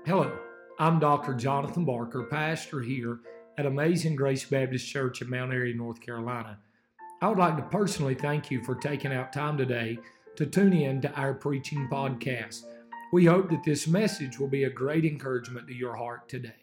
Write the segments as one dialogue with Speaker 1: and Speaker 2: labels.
Speaker 1: Hello, I'm Dr. Jonathan Barker, pastor here at Amazing Grace Baptist Church in Mount Airy, North Carolina. I would like to personally thank you for taking out time today to tune in to our preaching podcast. We hope that this message will be a great encouragement to your heart today.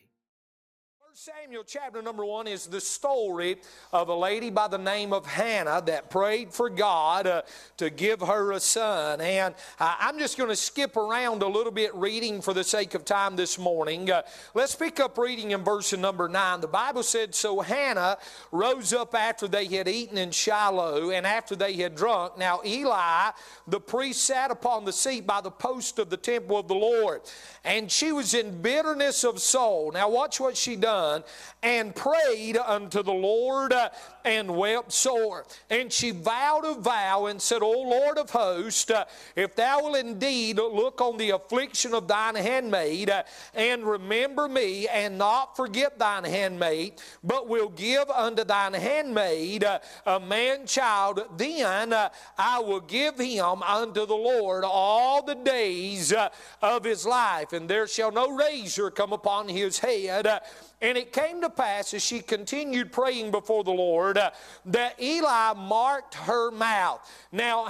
Speaker 2: 1 Samuel chapter number 1 is the story of a lady by the name of Hannah that prayed for God to give her a son. And I'm just going to skip around a little bit reading for the sake of time this morning. Let's pick up reading in verse number 9. The Bible said, "So Hannah rose up after they had eaten in Shiloh, and after they had drunk. Now Eli, the priest, sat upon the seat by the post of the temple of the Lord. And she was in bitterness of soul." Now watch what she done. "And prayed unto the Lord and wept sore. And she vowed a vow and said, O Lord of hosts, if thou wilt indeed look on the affliction of thine handmaid, and remember me, and not forget thine handmaid, but will give unto thine handmaid a man child, then I will give him unto the Lord all the days of his life, and there shall no razor come upon his head. And it came to pass, as she continued praying before the Lord, that Eli marked her mouth. Now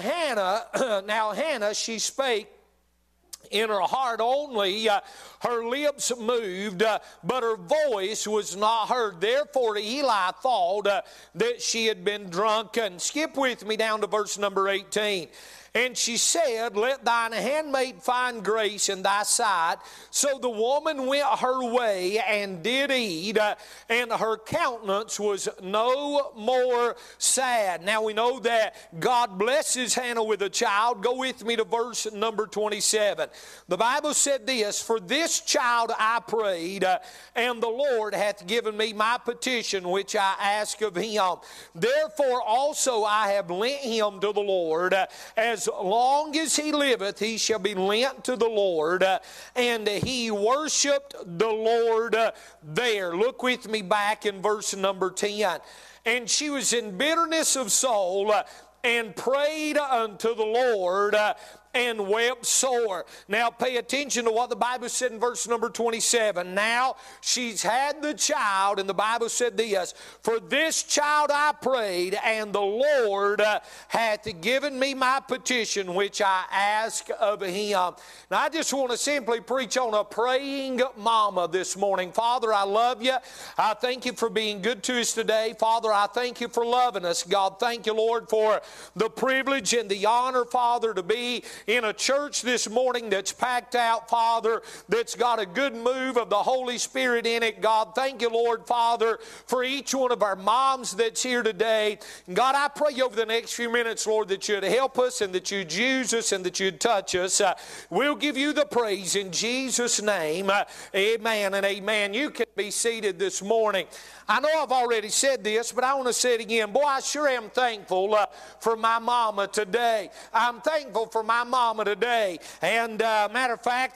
Speaker 2: Hannah, she spake in her heart only, her lips moved, but her voice was not heard. Therefore Eli thought that she had been drunken." Skip with me down to verse number 18. "And she said, Let thine handmaid find grace in thy sight. So the woman went her way and did eat, and her countenance was no more sad." Now we know that God blesses Hannah with a child. Go with me to verse number 27. The Bible said this, "For this child I prayed, and the Lord hath given me my petition which I ask of him. Therefore also I have lent him to the Lord. As long as he liveth, he shall be lent to the Lord." And he worshiped the Lord there. Look with me back in verse number 10. "And she was in bitterness of soul, and prayed unto the Lord, and wept sore." Now pay attention to what the Bible said in verse number 27. Now she's had the child, and the Bible said this, "For this child I prayed, and the Lord hath given me my petition which I ask of him." Now I just want to simply preach on a praying mama this morning. Father, I love you. I thank you for being good to us today. Father, I thank you for loving us. God, thank you, Lord, for the privilege and the honor, Father, to be in a church this morning that's packed out, Father, that's got a good move of the Holy Spirit in it. God, thank you, Lord, Father, for each one of our moms that's here today. God, I pray over the next few minutes, Lord, that you'd help us and that you'd use us and that you'd touch us. We'll give you the praise in Jesus' name. Amen and amen. You can be seated this morning. I know I've already said this, but I want to say it again. Boy, I sure am thankful for my mama today. I'm thankful for my mama today. And matter of fact,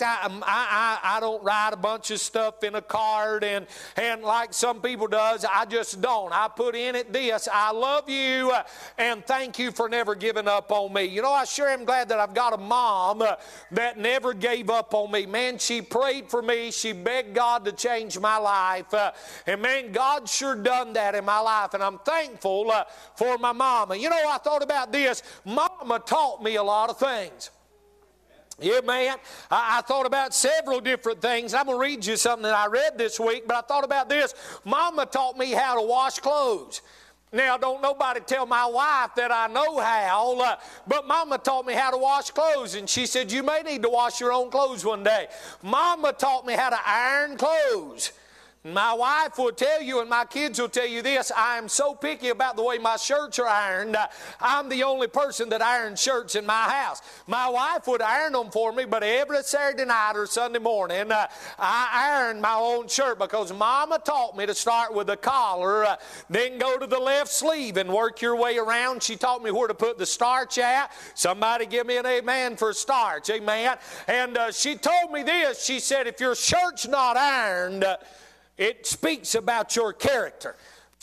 Speaker 2: I don't write a bunch of stuff in a card and like some people does. I just don't. I put in it this: I love you and thank you for never giving up on me. You know, I sure am glad that I've got a mom that never gave up on me. Man, she prayed for me. She begged God to change my life. And man, God sure done that in my life, and I'm thankful for my mama. You know, I thought about this. Mama taught me a lot of things. Yeah, man. I thought about several different things. I'm going to read you something that I read this week, but I thought about this. Mama taught me how to wash clothes. Now, don't nobody tell my wife that I know how, but Mama taught me how to wash clothes, and she said, you may need to wash your own clothes one day. Mama taught me how to iron clothes. My wife will tell you, and my kids will tell you this: I am so picky about the way my shirts are ironed. I'm the only person that irons shirts in my house. My wife would iron them for me, but every Saturday night or Sunday morning, I iron my own shirt because Mama taught me to start with the collar, then go to the left sleeve and work your way around. She taught me where to put the starch at. Somebody give me an amen for starch, amen. And she told me this. She said, if your shirt's not ironed, it speaks about your character.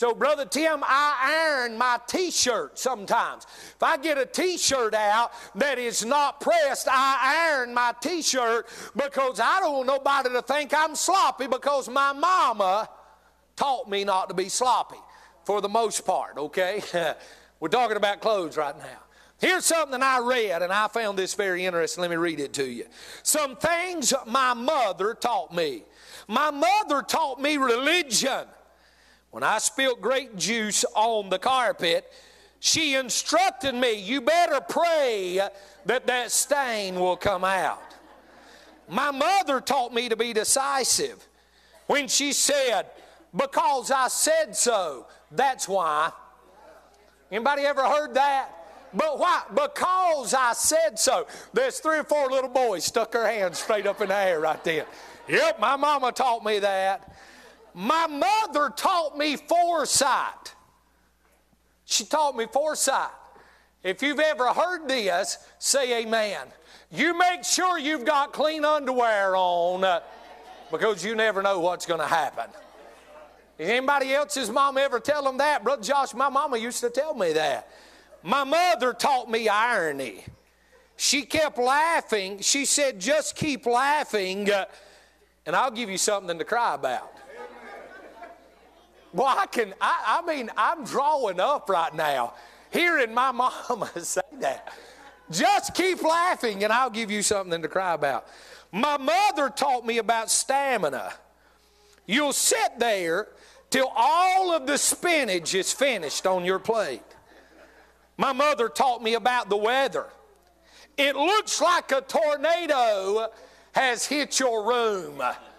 Speaker 2: So, Brother Tim, I iron my T-shirt sometimes. If I get a T-shirt out that is not pressed, I iron my T-shirt because I don't want nobody to think I'm sloppy, because my mama taught me not to be sloppy for the most part, okay? We're talking about clothes right now. Here's something I read, and I found this very interesting. Let me read it to you. Some things my mother taught me. My mother taught me religion. When I spilled grape juice on the carpet, she instructed me, you better pray that that stain will come out. My mother taught me to be decisive. When she said, because I said so, that's why. Anybody ever heard that? But why? Because I said so. There's 3 or 4 little boys stuck their hands straight up in the air right then. Yep, my mama taught me that. My mother taught me foresight. She taught me foresight. If you've ever heard this, say amen. You make sure you've got clean underwear on because you never know what's going to happen. Did anybody else's mom ever tell them that? Brother Josh, my mama used to tell me that. My mother taught me irony. She kept laughing. She said, just keep laughing and I'll give you something to cry about. Well, I'm drawing up right now, hearing my mama say that. Just keep laughing and I'll give you something to cry about. My mother taught me about stamina. You'll sit there till all of the spinach is finished on your plate. My mother taught me about the weather. It looks like a tornado has hit your room.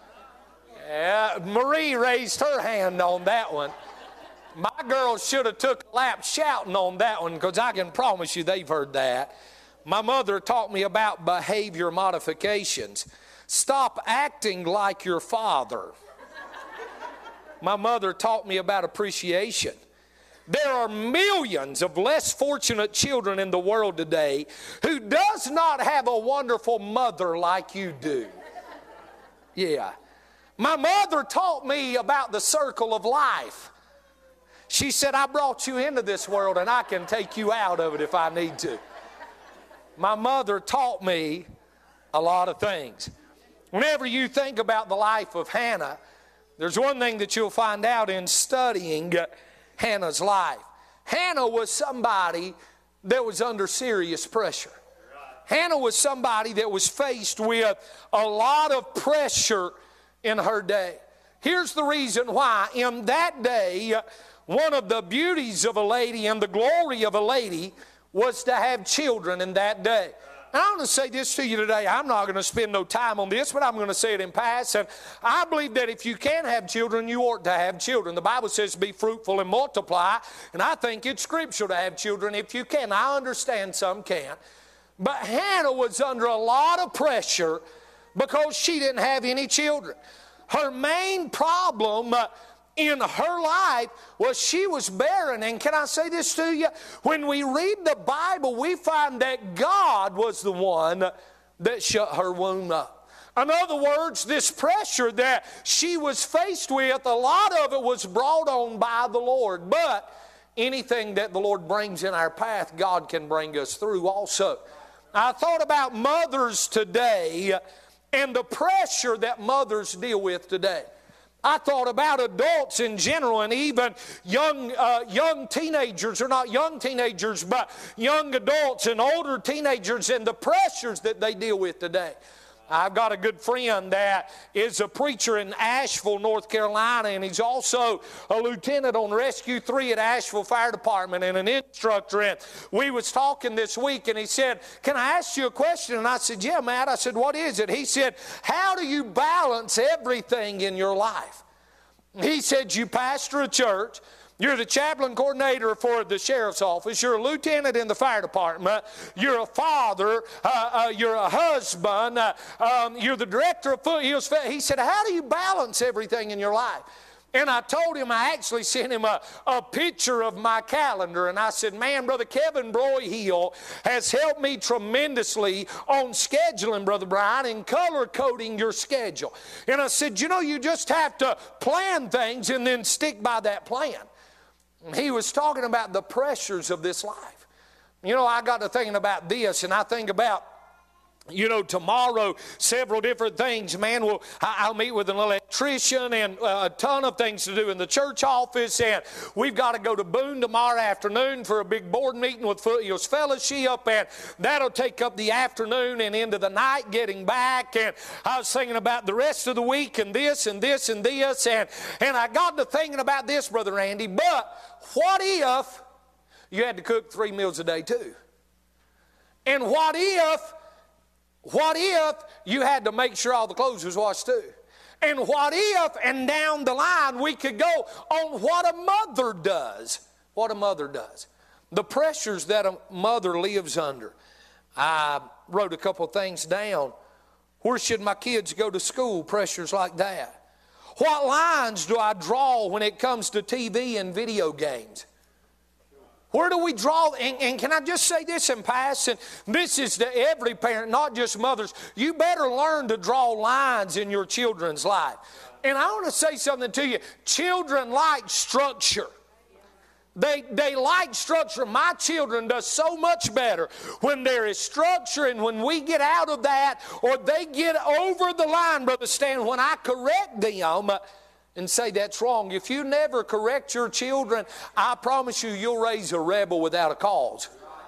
Speaker 2: Marie raised her hand on that one. My girls should have took a lap shouting on that one, because I can promise you they've heard that. My mother taught me about behavior modifications. Stop acting like your father. My mother taught me about appreciation. There are millions of less fortunate children in the world today who does not have a wonderful mother like you do. Yeah. My mother taught me about the circle of life. She said, I brought you into this world and I can take you out of it if I need to. My mother taught me a lot of things. Whenever you think about the life of Hannah, there's one thing that you'll find out in studying Hannah's life. Hannah was somebody that was under serious pressure. Hannah was somebody that was faced with a lot of pressure in her day. Here's the reason why. In that day, one of the beauties of a lady and the glory of a lady was to have children in that day. And I want to say this to you today. I'm not going to spend no time on this, but I'm going to say it in passing. I believe that if you can have children, you ought to have children. The Bible says be fruitful and multiply, and I think it's scriptural to have children if you can. I understand some can't. But Hannah was under a lot of pressure because she didn't have any children. Her main problem in her life was she was barren. And can I say this to you? When we read the Bible, we find that God was the one that shut her womb up. In other words, this pressure that she was faced with, a lot of it was brought on by the Lord. But anything that the Lord brings in our path, God can bring us through also. I thought about mothers today and the pressure that mothers deal with today. I thought about adults in general, and even young teenagers, or not young teenagers, but young adults and older teenagers, and the pressures that they deal with today. I've got a good friend that is a preacher in Asheville, North Carolina, and he's also a lieutenant on Rescue 3 at Asheville Fire Department and an instructor. And we was talking this week, and he said, can I ask you a question? And I said, yeah, Matt. I said, what is it? He said, how do you balance everything in your life? He said, you pastor a church. You're the chaplain coordinator for the sheriff's office. You're a lieutenant in the fire department. You're a father. You're a husband. You're the director of foot. He said, how do you balance everything in your life? And I told him, I actually sent him a picture of my calendar. And I said, man, Brother Kevin Broyhill has helped me tremendously on scheduling, Brother Brian, and color coding your schedule. And I said, you know, you just have to plan things and then stick by that plan. He was talking about the pressures of this life. You know, I got to thinking about this, and I think about, you know, tomorrow, several different things, man. I'll meet with an electrician and a ton of things to do in the church office. And we've got to go to Boone tomorrow afternoon for a big board meeting with Foothills Fellowship. And that'll take up the afternoon and into the night getting back. And I was thinking about the rest of the week and this and this and this. And I got to thinking about this, Brother Randy. But what if you had to cook 3 meals a day too? And what if you had to make sure all the clothes was washed too? And what if, and down the line, we could go on what a mother does. What a mother does. The pressures that a mother lives under. I wrote a couple things down. Where should my kids go to school? Pressures like that. What lines do I draw when it comes to TV and video games? Where do we draw? And can I just say this in passing? This is to every parent, not just mothers. You better learn to draw lines in your children's life. And I want to say something to you. Children like structure. They like structure. My children do so much better when there is structure, and when we get out of that, or they get over the line, Brother Stan, when I correct them and say that's wrong. If you never correct your children, I promise you, you'll raise a rebel without a cause.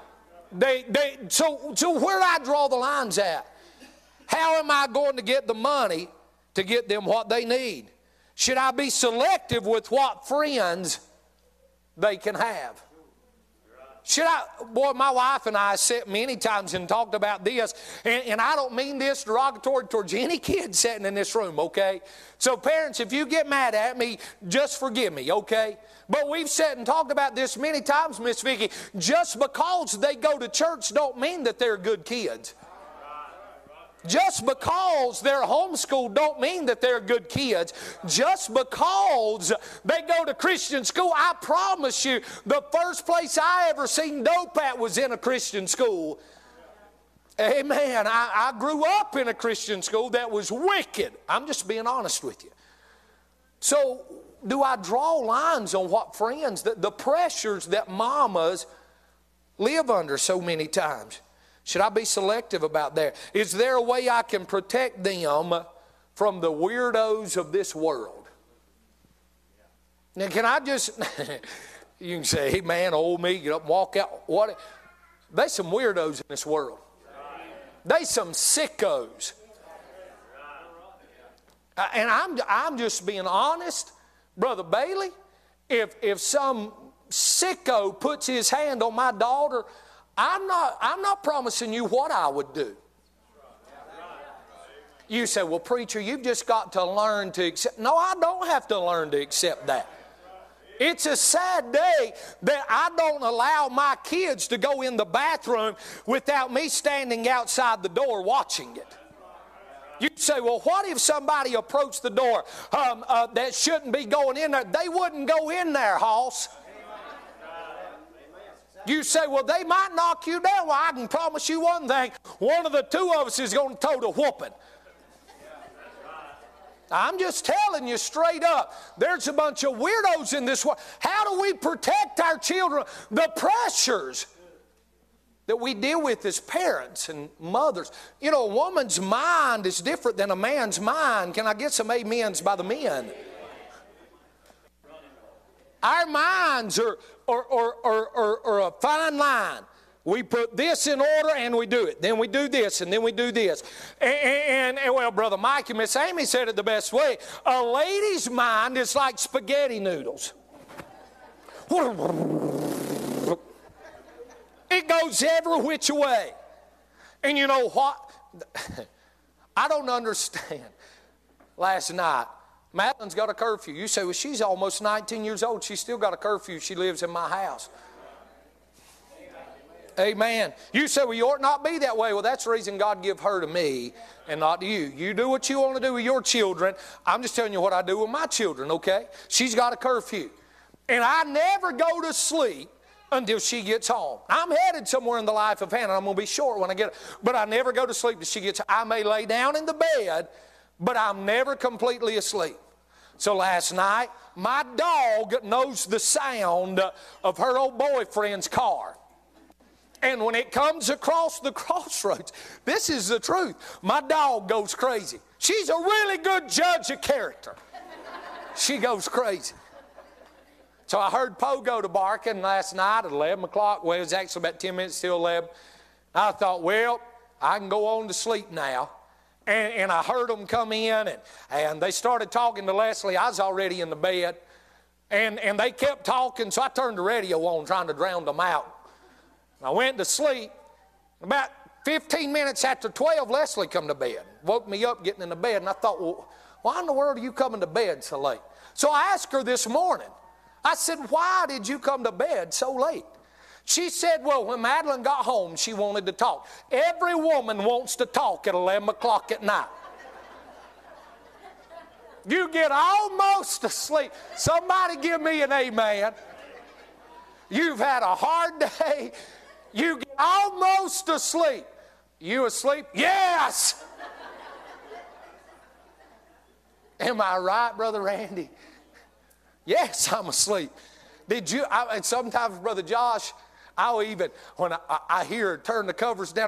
Speaker 2: So where do I draw the lines at? How am I going to get the money to get them what they need? Should I be selective with what friends they can have? Boy, my wife and I sat many times and talked about this, and I don't mean this derogatory towards any kid sitting in this room, okay? So parents, if you get mad at me, just forgive me, okay? But we've sat and talked about this many times, Miss Vicki. Just because they go to church don't mean that they're good kids. Just because they're homeschooled don't mean that they're good kids. Just because they go to Christian school, I promise you, the first place I ever seen dope at was in a Christian school. Amen. I grew up in a Christian school that was wicked. I'm just being honest with you. So, do I draw lines on what friends, the pressures that mamas live under so many times? Should I be selective about that? Is there a way I can protect them from the weirdos of this world? Now, can I just, you can say, hey man, old me, get up and walk out. What? There's some weirdos in this world. There's some sickos. And I'm just being honest. Brother Bailey, if some sicko puts his hand on my daughter, I'm not promising you what I would do. You say, well, preacher, you've just got to learn to accept. No, I don't have to learn to accept that. It's a sad day that I don't allow my kids to go in the bathroom without me standing outside the door watching it. You say, well, what if somebody approached the door that shouldn't be going in there? They wouldn't go in there, Hoss. You say, well, they might knock you down. Well, I can promise you one thing. One of the two of us is going to toe the whooping. I'm just telling you straight up. There's a bunch of weirdos in this world. How do we protect our children? The pressures that we deal with as parents and mothers. You know, a woman's mind is different than a man's mind. Can I get some amens by the men? Our minds are a fine line. We put this in order and we do it. Then we do this and then we do this. And well, Brother Mike and Miss Amy said it the best way. A lady's mind is like spaghetti noodles. It goes every which way. And you know what? I don't understand. Last night, Madeline's got a curfew. You say, well, she's almost 19 years old. She's still got a curfew. She lives in my house. Amen. You say, well, you ought not be that way. Well, that's the reason God give her to me and not to you. You do what you want to do with your children. I'm just telling you what I do with my children, okay? She's got a curfew. And I never go to sleep until she gets home. I'm headed somewhere in the life of Hannah. I'm going to be short when I get, but I never go to sleep until she gets home. I may lay down in the bed, but I'm never completely asleep. So last night, my dog knows the sound of her old boyfriend's car. And when it comes across the crossroads, this is the truth, my dog goes crazy. She's a really good judge of character. She goes crazy. So I heard Pogo to barking last night at 11 o'clock. Well, it was actually about 10 minutes till 11. I thought, well, I can go on to sleep now. And I heard them come in, and they started talking to Leslie. I was already in the bed. And they kept talking, so I turned the radio on trying to drown them out. I went to sleep. About 15 minutes after 12, Leslie come to bed. Woke me up getting in the bed, and I thought, well, why in the world are you coming to bed so late? So I asked her this morning. I said, why did you come to bed so late? She said, well, when Madeline got home, she wanted to talk. Every woman wants to talk at 11 o'clock at night. You get almost asleep. Somebody give me an amen. You've had a hard day. You get almost asleep. You asleep? Yes! Am I right, Brother Randy? Yes, I'm asleep. Did you? And sometimes, Brother Josh, I'll even, when I hear her turn the covers down,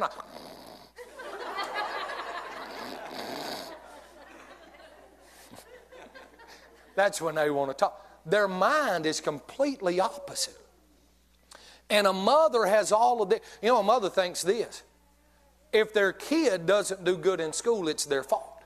Speaker 2: that's when they want to talk. Their mind is completely opposite. And a mother has all of this. You know, a mother thinks this. If their kid doesn't do good in school, it's their fault.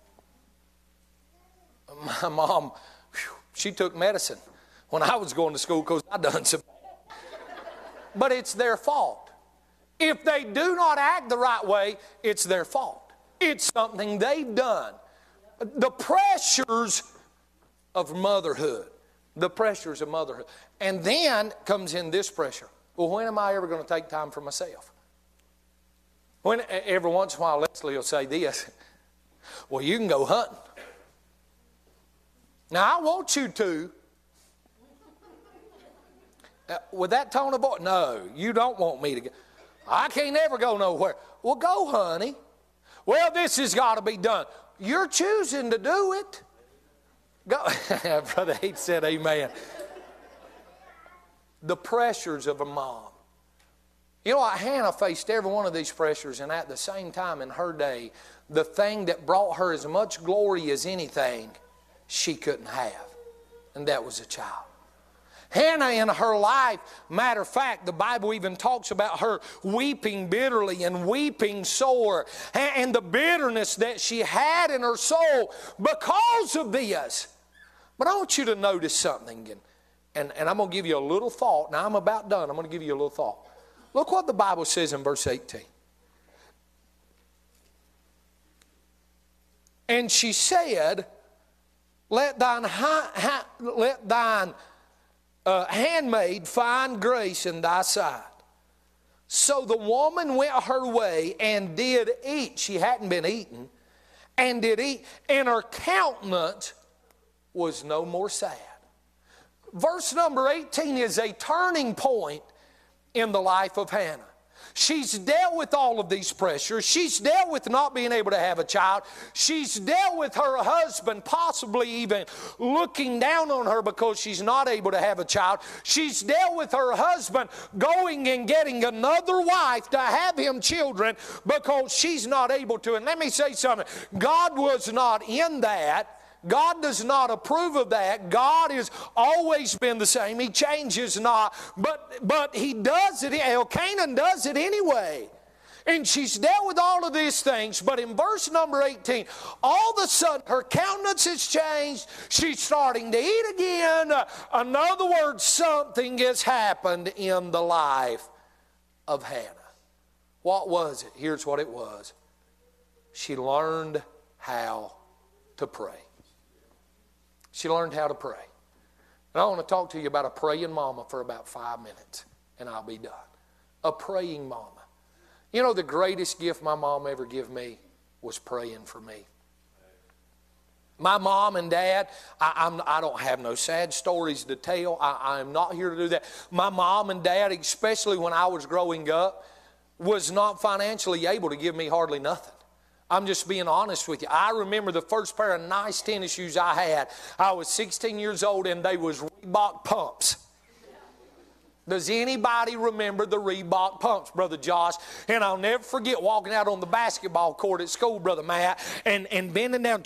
Speaker 2: My mom, she took medicine when I was going to school because I done some. But it's their fault. If they do not act the right way, it's their fault. It's something they've done. The pressures of motherhood. The pressures of motherhood. And then comes in this pressure. Well, when am I ever going to take time for myself? When every once in a while Leslie will say this. Well, you can go hunting. Now, I want you to. With that tone of voice, no, you don't want me to go. I can't ever go nowhere. Well, go, honey. Well, this has got to be done. You're choosing to do it. Go. Brother Heath said amen. The pressures of a mom. You know, Hannah faced every one of these pressures, and at the same time in her day, the thing that brought her as much glory as anything, she couldn't have. And that was a child. Hannah in her life, matter of fact, the Bible even talks about her weeping bitterly and weeping sore, and the bitterness that she had in her soul because of this. But I want you to notice something, and I'm going to give you a little thought. Now, I'm about done. I'm going to give you a little thought. Look what the Bible says in verse 18. And she said, let thine handmaid find grace in thy sight. So the woman went her way and did eat. She hadn't been eating. And did eat. And her countenance was no more sad. Verse number 18 is a turning point in the life of Hannah. She's dealt with all of these pressures. She's dealt with not being able to have a child. She's dealt with her husband possibly even looking down on her because she's not able to have a child. She's dealt with her husband going and getting another wife to have him children because she's not able to. And let me say something. God was not in that. God does not approve of that. God has always been the same. He changes not. But he does it. Elkanah does it anyway. And she's dealt with all of these things. But in verse number 18, all of a sudden her countenance has changed. She's starting to eat again. In other words, something has happened in the life of Hannah. What was it? Here's what it was. She learned how to pray. She learned how to pray. And I want to talk to you about a praying mama for about 5 minutes, and I'll be done. A praying mama. You know, the greatest gift my mom ever gave me was praying for me. My mom and dad, I don't have no sad stories to tell. I'm not here to do that. My mom and dad, especially when I was growing up, was not financially able to give me hardly nothing. I'm just being honest with you. I remember the first pair of nice tennis shoes I had. I was 16 years old and they was Reebok pumps. Does anybody remember the Reebok pumps, Brother Josh? And I'll never forget walking out on the basketball court at school, Brother Matt, and bending down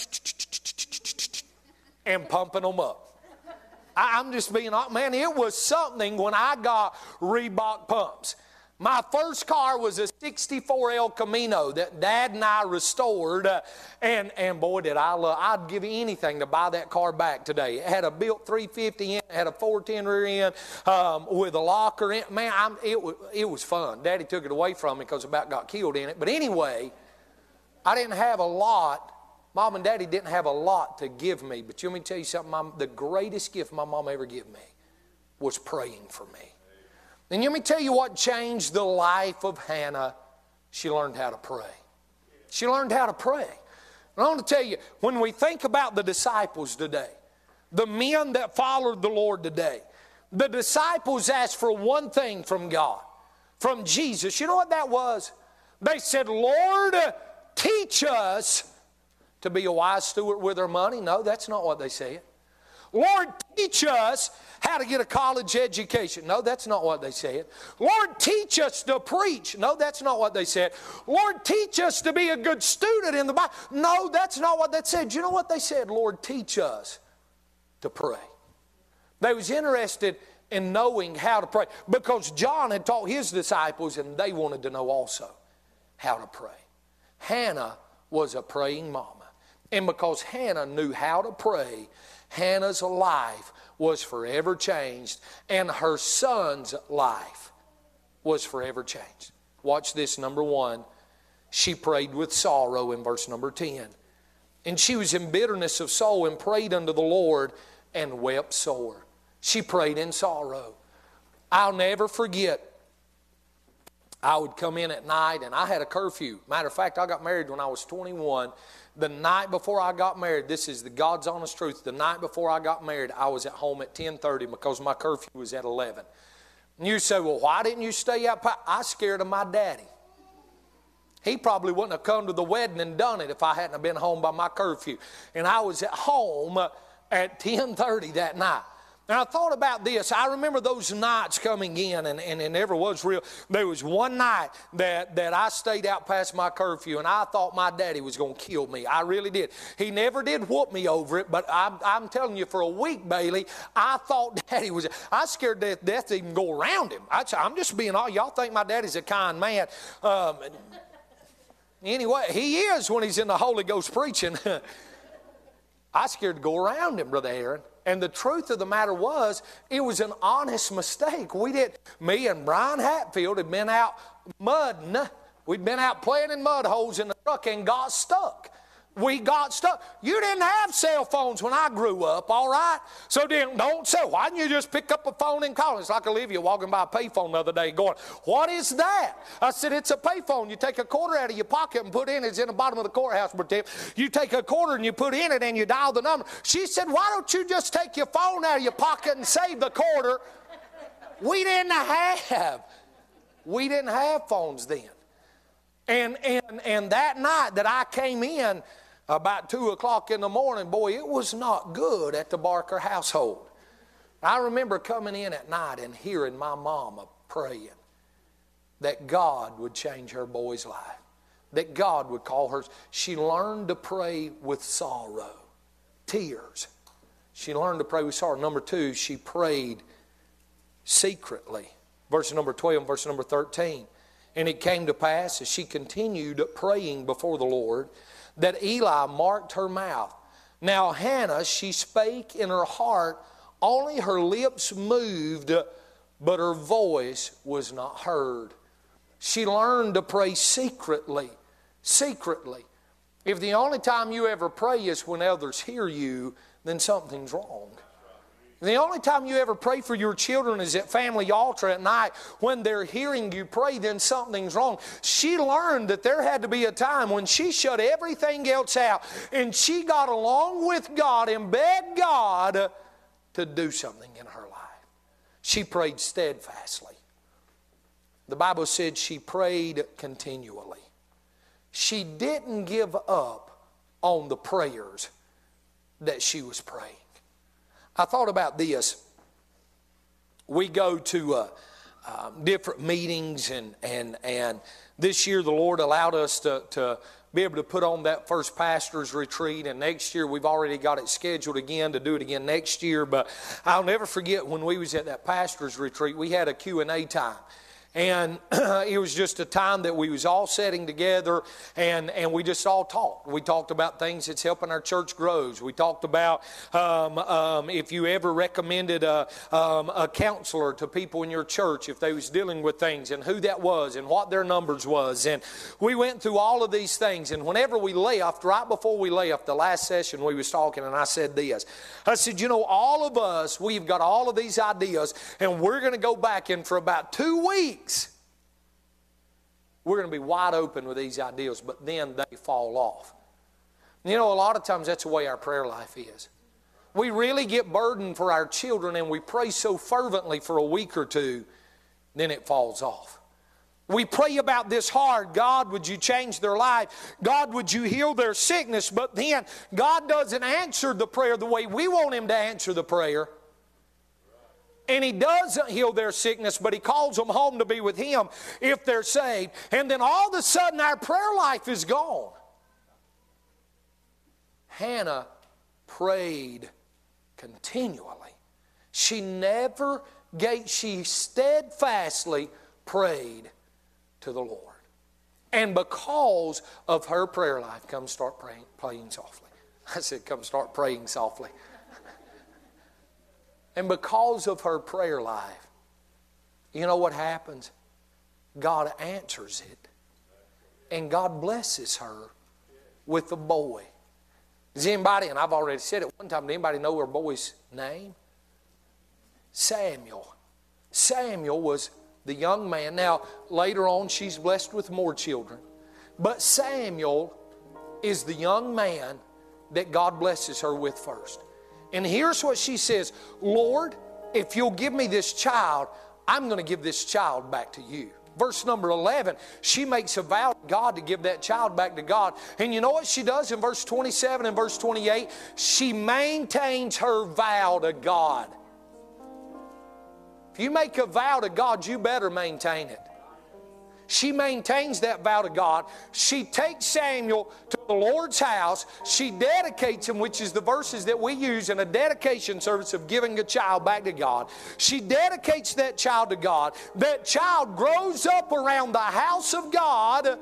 Speaker 2: and pumping them up. I'm just being honest. Man, it was something when I got Reebok pumps. My first car was a 64 El Camino that Dad and I restored, and boy, did I love. I'd give anything to buy that car back today. It had a built 350 in, it had a 410 rear end with a locker in. Man, it was fun. Daddy took it away from me because I about got killed in it. But anyway, I didn't have a lot. Mom and Daddy didn't have a lot to give me. But you want me to tell you something? The greatest gift my mom ever gave me was praying for me. And let me tell you what changed the life of Hannah. She learned how to pray. She learned how to pray. And I want to tell you, when we think about the disciples today, the men that followed the Lord today, the disciples asked for one thing from God, from Jesus. You know what that was? They said, Lord, teach us to be a wise steward with our money. No, that's not what they said. Lord, teach us how to get a college education. No, that's not what they said. Lord, teach us to preach. No, that's not what they said. Lord, teach us to be a good student in the Bible. No, that's not what they said. You know what they said? Lord, teach us to pray. They was interested in knowing how to pray because John had taught his disciples and they wanted to know also how to pray. Hannah was a praying mama. And because Hannah knew how to pray, Hannah's life was forever changed, and her son's life was forever changed. Watch this, number 1. She prayed with sorrow in verse number 10. And she was in bitterness of soul and prayed unto the Lord and wept sore. She prayed in sorrow. I'll never forget, I would come in at night and I had a curfew. Matter of fact, I got married when I was 21. The night before I got married, this is the God's honest truth, the night before I got married, I was at home at 10:30 because my curfew was at 11. And you say, well, why didn't you stay out? I scared of my daddy. He probably wouldn't have come to the wedding and done it if I hadn't been home by my curfew. And I was at home at 10:30 that night. And I thought about this. I remember those nights coming in, and it never was real. There was one night that I stayed out past my curfew, and I thought my daddy was going to kill me. I really did. He never did whoop me over it, but I'm telling you, for a week, Bailey, I thought daddy was, I scared to death to even go around him. I'm just being all, y'all think my daddy's a kind man. Anyway, he is when he's in the Holy Ghost preaching. I scared to go around him, Brother Aaron. And the truth of the matter was, it was an honest mistake. Me and Brian Hatfield had been out mudding. We'd been out playing in mud holes in the truck and got stuck. We got stuck. You didn't have cell phones when I grew up, all right? So don't say, why didn't you just pick up a phone and call? It's like Olivia walking by a payphone the other day going, what is that? I said, it's a payphone. You take a quarter out of your pocket and put in it. It's in the bottom of the courthouse, Tim. You take a quarter and you put in it and you dial the number. She said, why don't you just take your phone out of your pocket and save the quarter? We didn't have phones then. And that night that I came in, about 2 o'clock in the morning, boy, it was not good at the Barker household. I remember coming in at night and hearing my mama praying that God would change her boy's life, that God would call her. She learned to pray with sorrow, tears. She learned to pray with sorrow. Number 2, she prayed secretly. Verse number 12 and verse number 13. And it came to pass as she continued praying before the Lord, that Eli marked her mouth. Now Hannah, she spake in her heart, only her lips moved, but her voice was not heard. She learned to pray secretly. Secretly. If the only time you ever pray is when others hear you, then something's wrong. The only time you ever pray for your children is at family altar at night. When they're hearing you pray, then something's wrong. She learned that there had to be a time when she shut everything else out and she got along with God and begged God to do something in her life. She prayed steadfastly. The Bible said she prayed continually. she didn't give up on the prayers that she was praying. I thought about this. We go to different meetings, and this year the Lord allowed us to be able to put on that first pastor's retreat, and next year we've already got it scheduled again to do it again next year. But I'll never forget when we was at that pastor's retreat, we had a Q&A time. And it was just a time that we was all sitting together, and we just all talked. We talked about things that's helping our church grow. We talked about if you ever recommended a counselor to people in your church, if they was dealing with things, and who that was, and what their numbers was. And we went through all of these things. And whenever we left, right before we left, the last session we was talking, and I said this. I said, you know, all of us, we've got all of these ideas, and we're going to go back in for about 2 weeks. We're going to be wide open with these ideals, but then they fall off. You know, a lot of times that's the way our prayer life is. We really get burdened for our children, and we pray so fervently for a week or two, then it falls off. We pray about this hard. God, would you change their life? God, would you heal their sickness? But then God doesn't answer the prayer the way we want Him to answer the prayer. And He doesn't heal their sickness, but He calls them home to be with Him if they're saved. And then all of a sudden our prayer life is gone. Hannah prayed continually. She steadfastly prayed to the Lord. And because of her prayer life, come start praying softly. I said, come start praying softly. And because of her prayer life, you know what happens? God answers it. And God blesses her with a boy. Does anybody, and I've already said it one time, does anybody know her boy's name? Samuel. Samuel was the young man. Now, later on, she's blessed with more children. But Samuel is the young man that God blesses her with first. And here's what she says, Lord, if you'll give me this child, I'm going to give this child back to you. Verse number 11, she makes a vow to God to give that child back to God. And you know what she does in verse 27 and verse 28? She maintains her vow to God. If you make a vow to God, you better maintain it. She maintains that vow to God. She takes Samuel to the Lord's house. She dedicates him, which is the verses that we use in a dedication service of giving a child back to God. She dedicates that child to God. That child grows up around the house of God.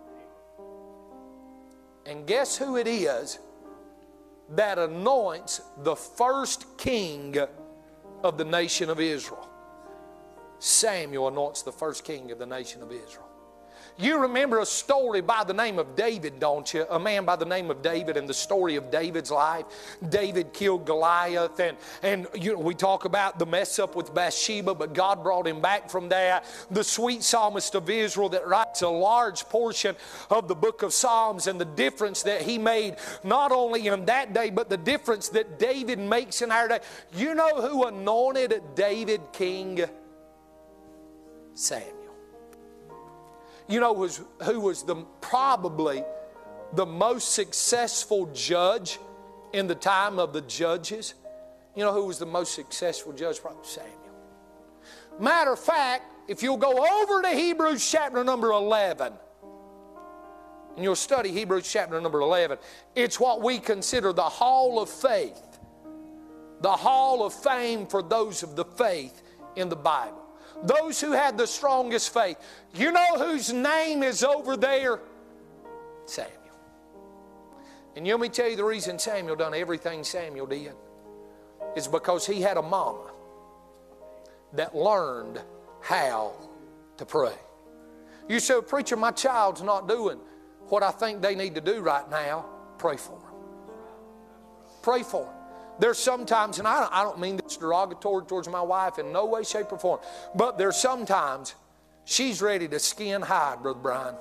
Speaker 2: And guess who it is that anoints the first king of the nation of Israel? Samuel anoints the first king of the nation of Israel. You remember a story by the name of David, don't you? A man by the name of David and the story of David's life. David killed Goliath, and we talk about the mess up with Bathsheba, but God brought him back from that. The sweet psalmist of Israel that writes a large portion of the book of Psalms, and the difference that he made not only in that day, but the difference that David makes in our day. You know who anointed David king? Samuel. You know who was probably the most successful judge in the time of the judges? You know who was the most successful judge? Probably Samuel. Matter of fact, if you'll go over to Hebrews chapter number 11, and you'll study Hebrews chapter number 11, it's what we consider the hall of faith, the hall of fame for those of the faith in the Bible. Those who had the strongest faith. You know whose name is over there? Samuel. And let me tell you the reason Samuel done everything Samuel did is because he had a mama that learned how to pray. You say, preacher, my child's not doing what I think they need to do right now. Pray for them. Pray for them. There's sometimes, and I don't mean this derogatory towards my wife in no way, shape, or form, but there's sometimes she's ready to skin hide, Brother Brian.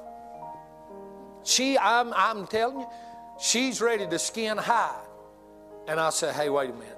Speaker 2: I'm telling you, she's ready to skin hide. And I say, hey, wait a minute.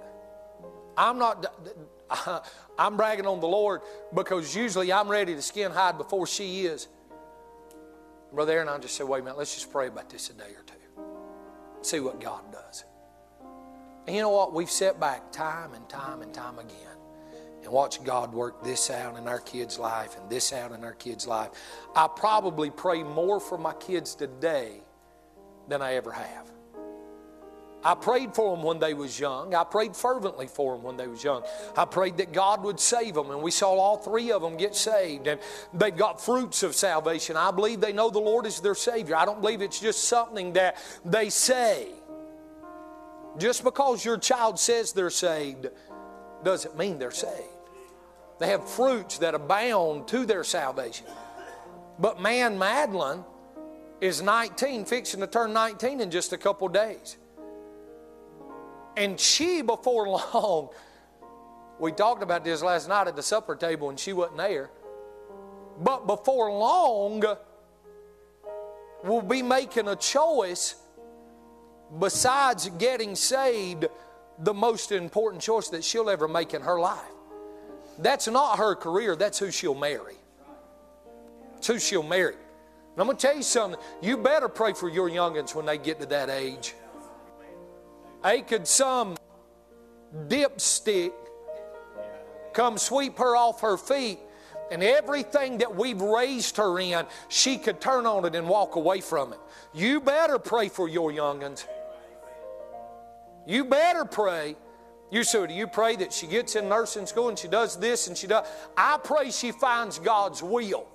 Speaker 2: I'm bragging on the Lord because usually I'm ready to skin hide before she is. Brother Aaron and I just said, wait a minute, let's just pray about this a day or two. See what God does. And you know what? We've sat back time and time and time again and watched God work this out in our kids' life and this out in our kids' life. I probably pray more for my kids today than I ever have. I prayed for them when they was young. I prayed fervently for them when they was young. I prayed that God would save them, and we saw all three of them get saved, and they've got fruits of salvation. I believe they know the Lord is their Savior. I don't believe it's just something that they say. Just because your child says they're saved doesn't mean they're saved. They have fruits that abound to their salvation. But man, Madeline is 19, fixing to turn 19 in just a couple days. And she, before long, we talked about this last night at the supper table and she wasn't there, but before long will be making a choice, besides getting saved, the most important choice that she'll ever make in her life. That's not her career, that's who she'll marry. It's who she'll marry. And I'm going to tell you something, you better pray for your youngins when they get to that age. Hey, could some dipstick come sweep her off her feet, and everything that we've raised her in, she could turn on it and walk away from it. You better pray for your youngins. You better pray. You say, do you pray that she gets in nursing school and she does this and she does? I pray she finds God's will.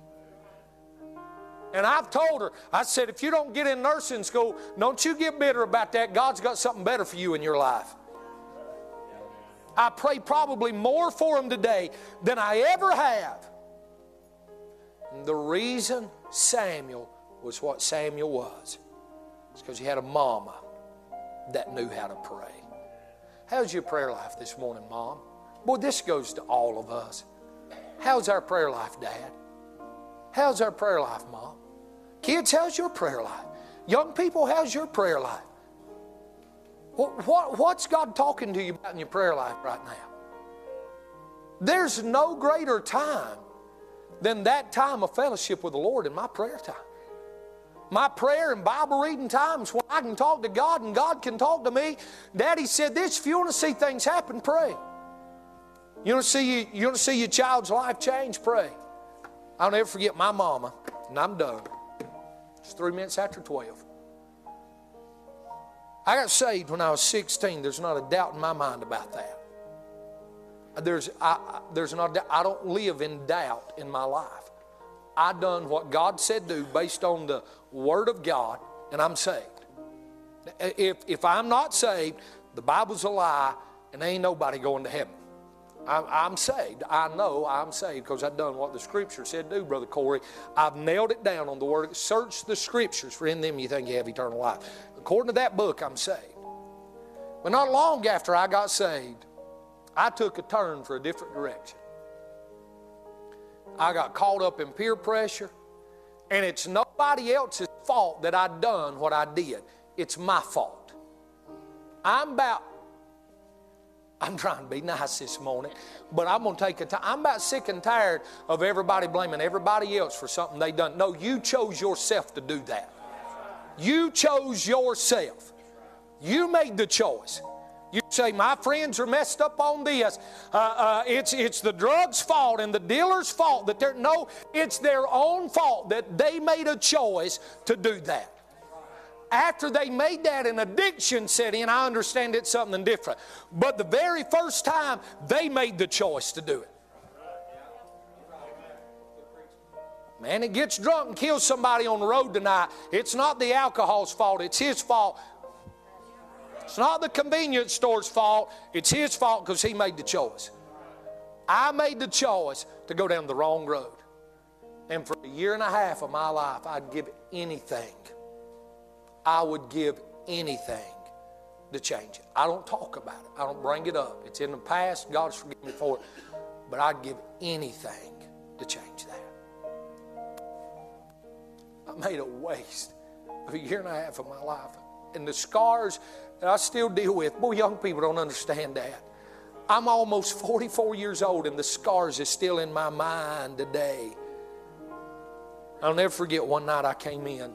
Speaker 2: And I've told her, I said, if you don't get in nursing school, don't you get bitter about that. God's got something better for you in your life. I pray probably more for them today than I ever have. And the reason Samuel was what Samuel was is because he had a mama that knew how to pray. How's your prayer life this morning, Mom? Boy, this goes to all of us. How's our prayer life, Dad? How's our prayer life, Mom? Kids, how's your prayer life? Young people, how's your prayer life? What's God talking to you about in your prayer life right now? There's no greater time than that time of fellowship with the Lord in my prayer time. My prayer and Bible reading times when I can talk to God and God can talk to me. Daddy said this, if you want to see things happen, pray. You want to see your child's life change, pray. I'll never forget my mama, and I'm done. It's 3 minutes after 12. I got saved when I was 16. There's not a doubt in my mind about that. There's not a doubt. I don't live in doubt in my life. I done what God said do based on the Word of God, and I'm saved. If I'm not saved, the Bible's a lie, and ain't nobody going to heaven. I'm saved. I know I'm saved because I've done what the Scripture said do, Brother Corey. I've nailed it down on the Word. Search the Scriptures, for in them you think you have eternal life. According to that book, I'm saved. But not long after I got saved, I took a turn for a different direction. I got caught up in peer pressure, and it's nobody else's fault that I done what I did. It's my fault. I'm trying to be nice this morning, but I'm going to take a time. I'm about sick and tired of everybody blaming everybody else for something they done. No, you chose yourself to do that. You chose yourself. You made the choice. You say, my friends are messed up on this. It's the drug's fault and the dealer's fault. No, it's their own fault that they made a choice to do that. After they made that, an addiction set in. I understand it's something different. But the very first time, they made the choice to do it. Man, it gets drunk and kills somebody on the road tonight. It's not the alcohol's fault. It's his fault. It's not the convenience store's fault. It's his fault because he made the choice. I made the choice to go down the wrong road. And for a year and a half of my life, I'd give anything. I would give anything to change it. I don't talk about it. I don't bring it up. It's in the past. God's forgiven me for it. But I'd give anything to change that. I made a waste of a year and a half of my life. And the scars that I still deal with, boy, young people don't understand that. I'm almost 44 years old and the scars is still in my mind today. I'll never forget one night I came in.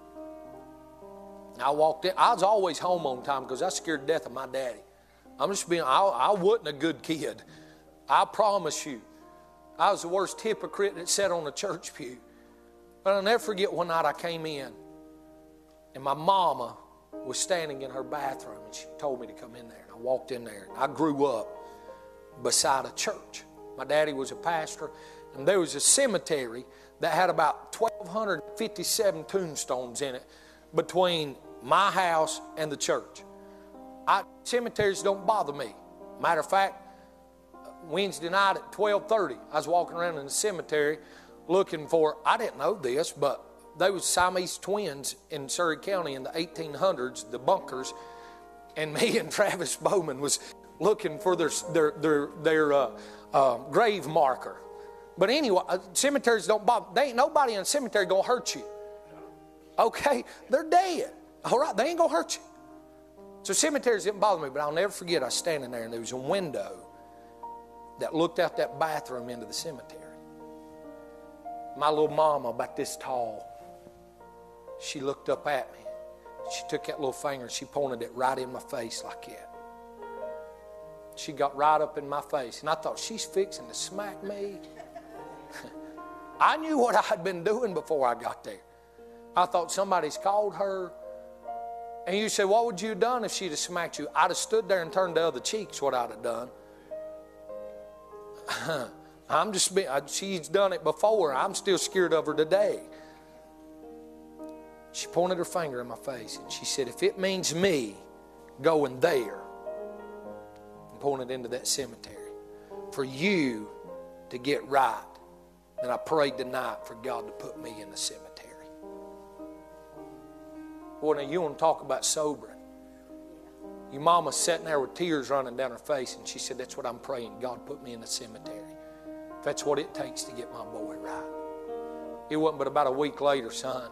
Speaker 2: I walked in. I was always home on time because I was scared to death of my daddy. I wasn't a good kid. I promise you. I was the worst hypocrite that sat on a church pew. But I'll never forget one night I came in, and my mama was standing in her bathroom, and she told me to come in there. And I walked in there. I grew up beside a church. My daddy was a pastor, and there was a cemetery that had about 1,257 tombstones in it between my house and the church. Cemeteries don't bother me. Matter of fact, Wednesday night at 12:30, I was walking around in the cemetery looking for, I didn't know this, but they was Siamese twins in Surrey County in the 1800s, the Bunkers, and me and Travis Bowman was looking for their grave marker. But anyway, cemeteries don't bother. They ain't nobody in a cemetery gonna hurt you. Okay, they're dead. All right, they ain't gonna hurt you. So cemeteries didn't bother me, but I'll never forget, I was standing there and there was a window that looked out that bathroom into the cemetery. My little mama, about this tall, she looked up at me. She took that little finger and she pointed it right in my face like that. She got right up in my face, and I thought, she's fixing to smack me. I knew what I had been doing before I got there. I thought somebody's called her. And you say, what would you have done if she'd have smacked you? I'd have stood there and turned the other cheeks, what I'd have done. She's done it before. I'm still scared of her today. She pointed her finger in my face and she said, if it means me going there and pointed into that cemetery for you to get right, then I prayed tonight for God to put me in the cemetery. Boy, now you want to talk about sobering. Your mama's sitting there with tears running down her face, and she said, that's what I'm praying. God, put me in the cemetery. If that's what it takes to get my boy right. It wasn't but about a week later, son.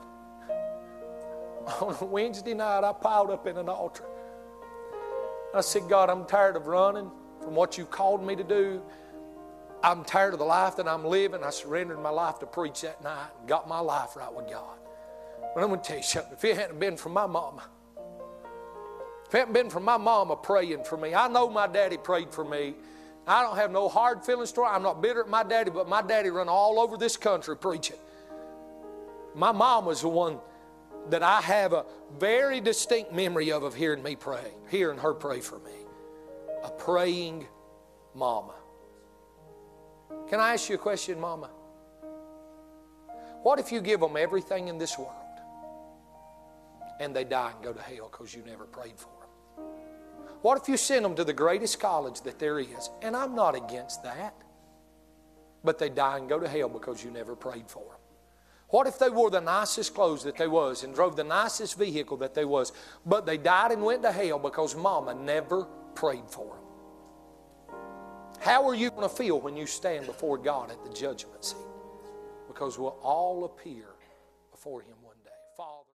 Speaker 2: On a Wednesday night, I piled up in an altar. I said, God, I'm tired of running from what you called me to do. I'm tired of the life that I'm living. I surrendered my life to preach that night and got my life right with God. But I'm going to tell you something. If it hadn't been for my mama, if it hadn't been for my mama praying for me, I know my daddy prayed for me. I don't have no hard feelings toward him. I'm not bitter at my daddy, but my daddy run all over this country preaching. My mom was the one that I have a very distinct memory of hearing her pray for me. A praying mama. Can I ask you a question, mama? What if you give them everything in this world and they die and go to hell because you never prayed for them? What if you send them to the greatest college that there is? And I'm not against that. But they die and go to hell because you never prayed for them. What if they wore the nicest clothes that they was and drove the nicest vehicle that they was, but they died and went to hell because mama never prayed for them? How are you going to feel when you stand before God at the judgment seat? Because we'll all appear before Him one day.